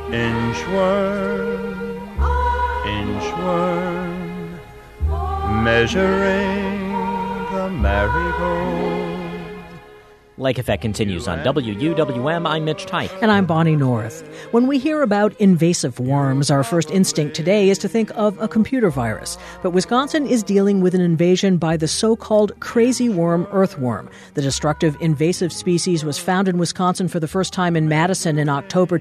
Inchworm, inchworm, measuring the marigold. Lake Effect continues on WUWM. I'm Mitch Teich. And I'm Bonnie North. When we hear about invasive worms, our first instinct today is to think of a computer virus. But Wisconsin is dealing with an invasion by the so-called crazy worm earthworm. The destructive invasive species was found in Wisconsin for the first time in Madison in October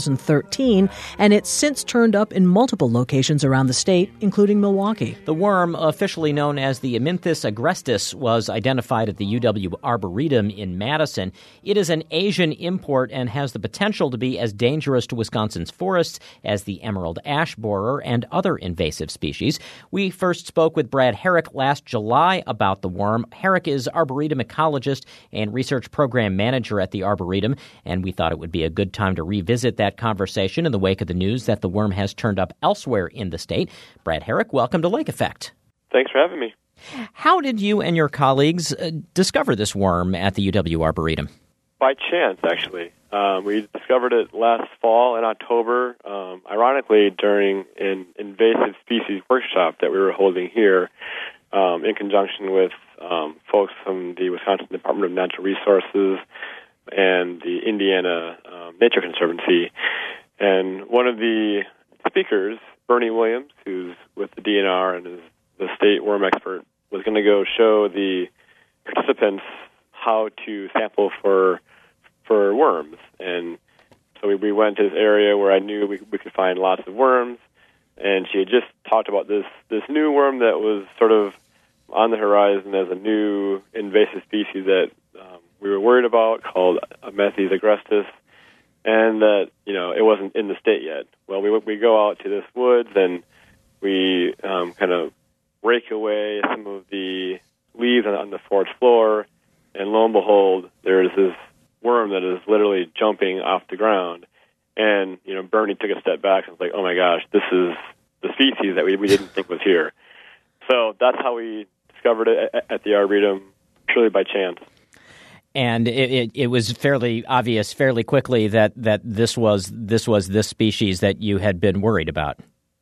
2013, and it's since turned up in multiple locations around the state, including Milwaukee. The worm, officially known as the Amynthis agrestis, was identified at the UW Arboretum in Madison. It is an Asian import and has the potential to be as dangerous to Wisconsin's forests as the emerald ash borer and other invasive species. We first spoke with Brad Herrick last July about the worm. Herrick is Arboretum ecologist and research program manager at the Arboretum, and we thought it would be a good time to revisit that conversation in the wake of the news that the worm has turned up elsewhere in the state. Brad Herrick, welcome to Lake Effect. Thanks for having me. How did you and your colleagues discover this worm at the UW Arboretum? By chance, actually. We discovered it last fall in October, ironically during an invasive species workshop that we were holding here in conjunction with folks from the Wisconsin Department of Natural Resources and the Indiana Nature Conservancy. And one of the speakers, Bernie Williams, who's with the DNR and is the state worm expert, was going to go show the participants how to sample for worms. And so we went to this area where I knew we could find lots of worms, and she had just talked about this new worm that was sort of on the horizon as a new invasive species that we were worried about, called Amynthis agrestis, and that, it wasn't in the state yet. Well, we go out to this woods, and we kind of rake away some of the leaves on the forest floor, and lo and behold, there's this worm that is literally jumping off the ground. And, Bernie took a step back and was like, oh my gosh, this is the species that we didn't think was here. So that's how we discovered it at the Arboretum, purely by chance. And it was fairly obvious fairly quickly that this was this species that you had been worried about.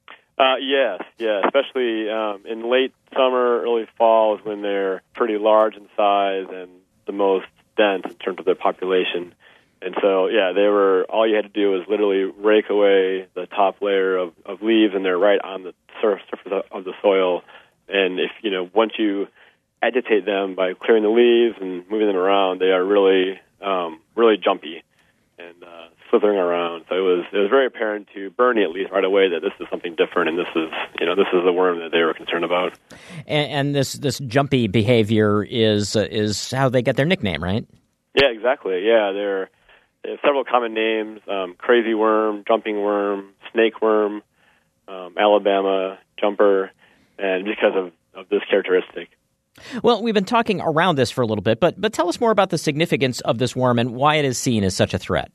Yes, especially in late summer, early fall is when they're pretty large in size and the most dense in terms of their population. And so, they were, all you had to do was literally rake away the top layer of leaves, and they're right on the surface of the soil. And if, once you agitate them by clearing the leaves and moving them around, they are really, really jumpy and slithering around. So it was very apparent to Bernie, at least right away, that this is something different, and this is the worm that they were concerned about. And this jumpy behavior is how they get their nickname, right? Yeah, exactly. Yeah, they have several common names: crazy worm, jumping worm, snake worm, Alabama jumper, and because of this characteristic. Well, we've been talking around this for a little bit, but tell us more about the significance of this worm and why it is seen as such a threat.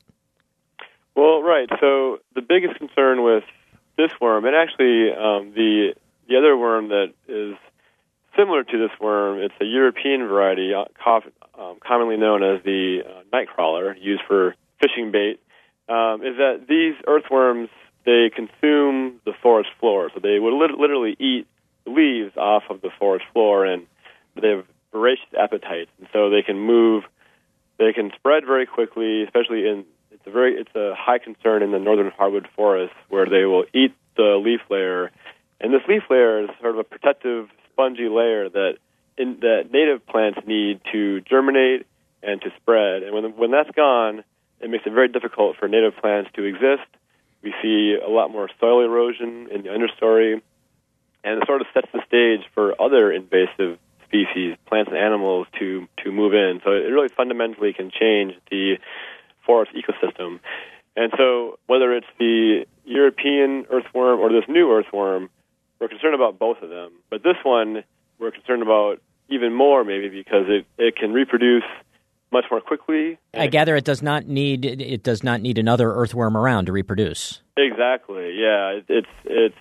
Well, right. So the biggest concern with this worm, and actually the other worm that is similar to this worm, it's a European variety, commonly known as the nightcrawler, used for fishing bait, is that these earthworms, they consume the forest floor. So they would literally eat the leaves off of the forest floor, and they have voracious appetites. And so they can move, they can spread very quickly, especially it's a high concern in the northern hardwood forests, where they will eat the leaf layer. And this leaf layer is sort of a protective, spongy layer that native plants need to germinate and to spread. And when that's gone, it makes it very difficult for native plants to exist. We see a lot more soil erosion in the understory, and it sort of sets the stage for other invasive species, plants and animals, to move in. So it really fundamentally can change the forest ecosystem. And so whether it's the European earthworm or this new earthworm, we're concerned about both of them. But this one we're concerned about even more, maybe because it can reproduce much more quickly. I gather it does not need another earthworm around to reproduce. Exactly. Yeah, it's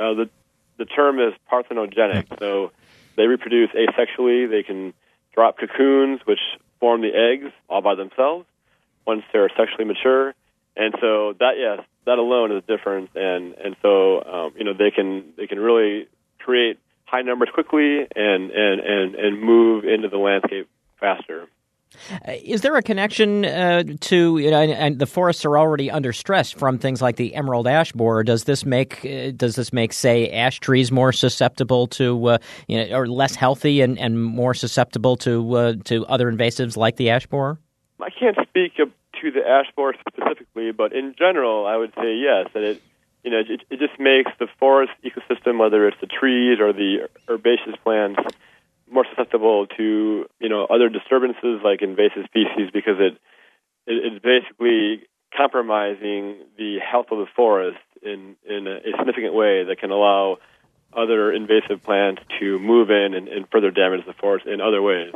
the term is parthenogenic. So they reproduce asexually. They can drop cocoons, which form the eggs all by themselves once they're sexually mature. And so that alone is a difference, and so they can really create high numbers quickly and move into the landscape faster. Is there a connection to, and the forests are already under stress from things like the emerald ash borer? Does this make, say, ash trees more susceptible to, or less healthy and more susceptible to other invasives like the ash borer? I can't speak to the ash borer specifically, but in general, I would say yes. That it just makes the forest ecosystem, whether it's the trees or the herbaceous plants, more susceptible to other disturbances like invasive species, because it's basically compromising the health of the forest in a significant way that can allow other invasive plants to move in and further damage the forest in other ways.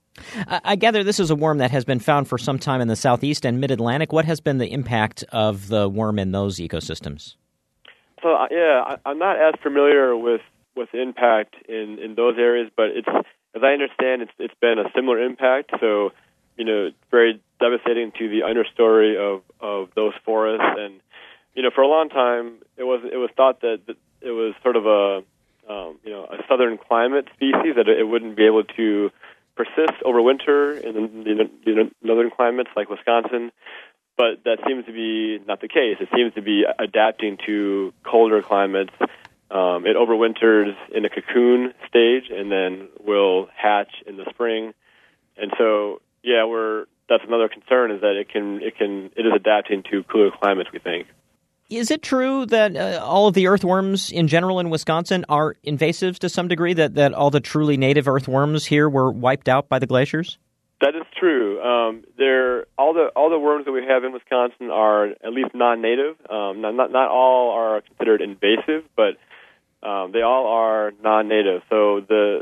I gather this is a worm that has been found for some time in the southeast and mid-Atlantic. What has been the impact of the worm in those ecosystems? So, I'm not as familiar with the impact in those areas, but as I understand, it's been a similar impact. So, very devastating to the understory of those forests, and for a long time it was thought that it was sort of a southern climate species, that it wouldn't be able to persist over winter in the northern climates like Wisconsin. But that seems to be not the case. It seems to be adapting to colder climates. It overwinters in a cocoon stage and then will hatch in the spring. And so, that's another concern, is that it is adapting to cooler climates, we think. Is it true that all of the earthworms in general in Wisconsin are invasives to some degree, that all the truly native earthworms here were wiped out by the glaciers? That is true. All the worms that we have in Wisconsin are at least non-native. Not all are considered invasive, but they all are non-native. So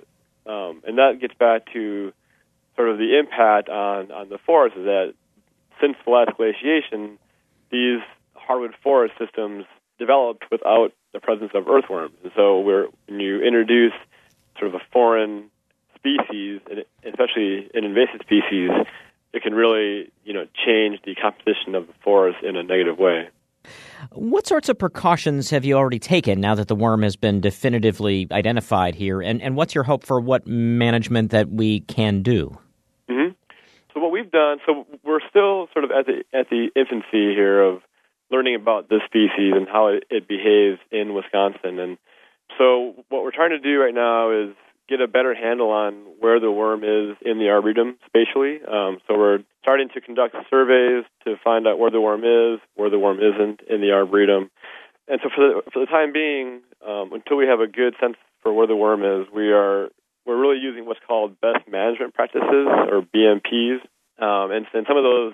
and that gets back to sort of the impact on the forest, is that since the last glaciation, these hardwood forest systems developed without the presence of earthworms. And so when you introduce sort of a foreign species, and especially an invasive species, it can really change the composition of the forest in a negative way. What sorts of precautions have you already taken now that the worm has been definitively identified here, and what's your hope for what management that we can do? Mm-hmm. So what we've done, we're still sort of at the infancy here of learning about this species and how it behaves in Wisconsin. And so what we're trying to do right now is get a better handle on where the worm is in the Arboretum spatially. So we're starting to conduct surveys to find out where the worm is, where the worm isn't in the Arboretum. And so for the time being, until we have a good sense for where the worm is, we're really using what's called best management practices, or BMPs. And some of those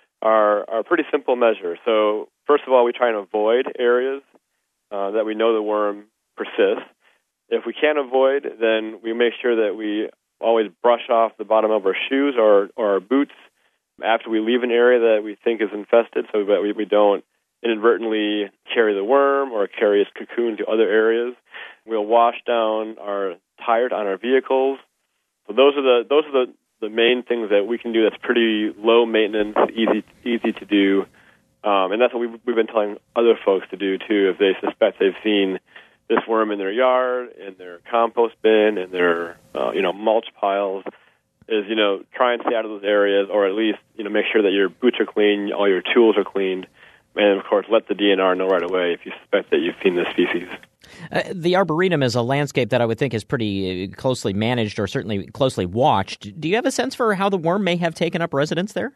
are pretty simple measures. So first of all, we try and avoid areas that we know the worm persists. If we can't avoid, then we make sure that we always brush off the bottom of our shoes or our boots after we leave an area that we think is infested, so that we don't inadvertently carry the worm or carry its cocoon to other areas. We'll wash down our tires on our vehicles. So those are the main things that we can do that's pretty low maintenance, easy to do. And that's what we've been telling other folks to do too, if they suspect they've seen this worm in their yard, in their compost bin, in their mulch piles, is try and stay out of those areas, or at least make sure that your boots are clean, all your tools are cleaned, and of course let the DNR know right away if you suspect that you've seen this species. The Arboretum is a landscape that I would think is pretty closely managed, or certainly closely watched. Do you have a sense for how the worm may have taken up residence there?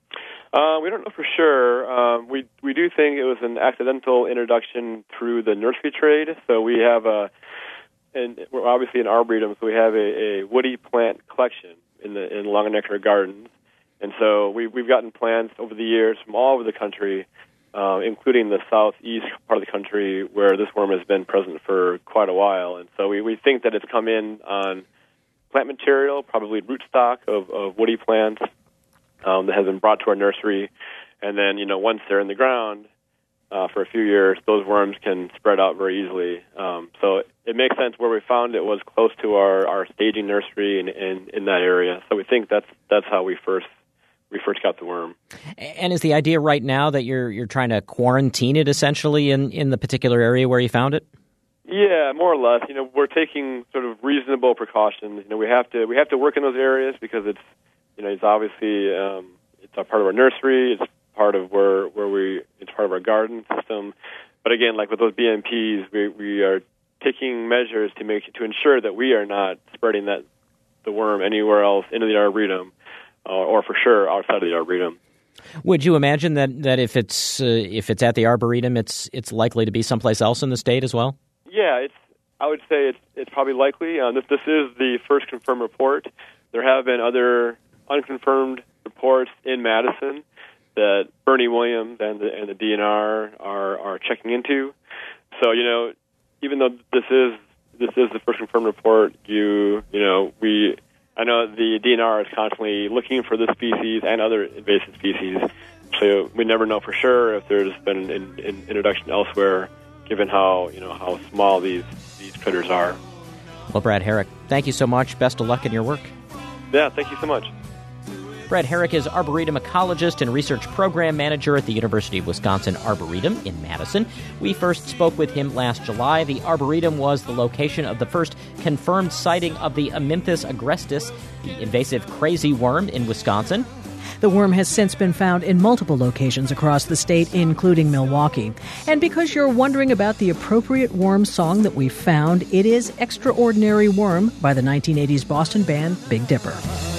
We don't know for sure. We do think it was an accidental introduction through the nursery trade. So we have and we're obviously an arboretum, so we have a woody plant collection in Longenecker Gardens, and so we've gotten plants over the years from all over the country, including the southeast part of the country, where this worm has been present for quite a while. And so we think that it's come in on plant material, probably rootstock of woody plants, that has been brought to our nursery, and then once they're in the ground for a few years, those worms can spread out very easily. So it makes sense where we found it was close to our staging nursery in that area. So we think that's how we first we first got the worm. And is the idea right now that you're trying to quarantine it essentially in the particular area where you found it? Yeah, more or less. We're taking sort of reasonable precautions. We have to work in those areas because it's obviously it's a part of our nursery. It's part of it's part of our garden system. But again, like with those BMPs, we are taking measures to ensure that we are not spreading the worm anywhere else into the Arboretum, or for sure outside of the Arboretum. Would you imagine that if it's at the Arboretum, it's likely to be someplace else in the state as well? Yeah, I would say it's probably likely. This is the first confirmed report. There have been other unconfirmed reports in Madison that Bernie Williams and the DNR are checking into. So even though this is the first confirmed report, I know the DNR is constantly looking for this species and other invasive species. So we never know for sure if there's been an introduction elsewhere, given how small these critters are. Well, Brad Herrick, thank you so much. Best of luck in your work. Yeah, thank you so much. Brad Herrick is Arboretum ecologist and research program manager at the University of Wisconsin Arboretum in Madison. We first spoke with him last July. The Arboretum was the location of the first confirmed sighting of the Amynthus agrestis, the invasive crazy worm in Wisconsin. The worm has since been found in multiple locations across the state, including Milwaukee. And because you're wondering about the appropriate worm song that we found, it is Extraordinary Worm by the 1980s Boston band Big Dipper.